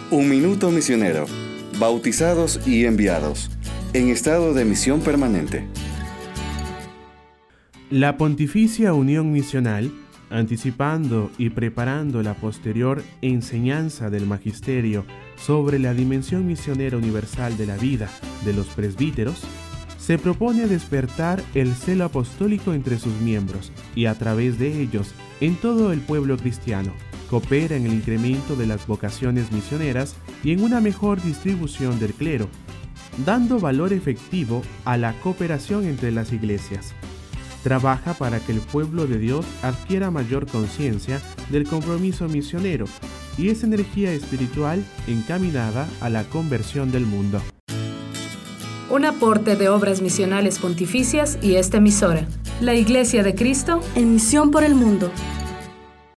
Un minuto misionero. Bautizados y enviados. En estado de misión permanente. La Pontificia Unión Misional, anticipando y preparando la posterior enseñanza del Magisterio sobre la dimensión misionera universal de la vida de los presbíteros, se propone despertar el celo apostólico entre sus miembros y a través de ellos en todo el pueblo cristiano. Coopera en el incremento de las vocaciones misioneras y en una mejor distribución del clero, dando valor efectivo a la cooperación entre las iglesias. Trabaja para que el pueblo de Dios adquiera mayor conciencia del compromiso misionero y esa energía espiritual encaminada a la conversión del mundo. Un aporte de Obras Misionales Pontificias y esta emisora, la Iglesia de Cristo, en misión por el mundo.